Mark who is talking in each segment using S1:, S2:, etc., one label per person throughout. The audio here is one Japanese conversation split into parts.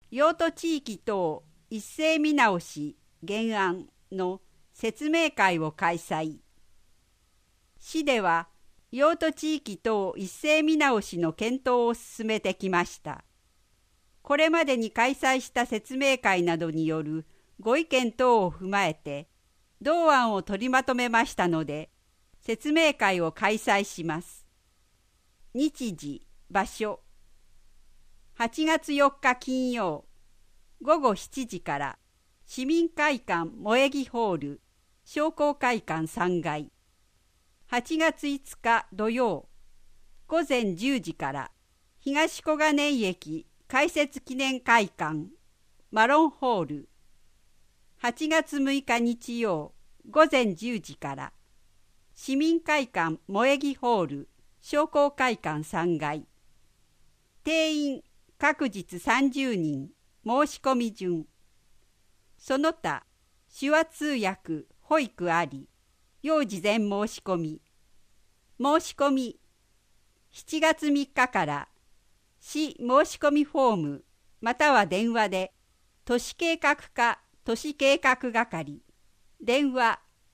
S1: 用途地域等一斉見直し原案の説明会を開催。市では用途地域等一斉見直しの検討を進めてきました。これまでに開催した説明会などによるご意見等を踏まえて同案を取りまとめましたので、説明会を開催します。日時、場所。8月4日金曜、午後7時から市民会館萌木ホール商工会館3階。8月5日土曜、午前10時から東小金井駅開設記念会館マロンホール。8月6日日曜、午前10時から市民会館萌木ホール商工会館3階。定員各日30人、申し込み順。その他手話通訳、保育あり、要事前申し込み。申し込み7月3日から市申し込みフォームまたは電話で都市計画課都市計画係電話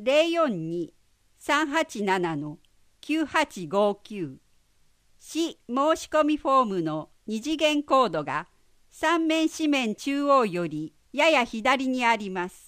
S1: 042-387-9859 市申し込みフォームの2次元コードが3面紙面中央よりやや左にあります。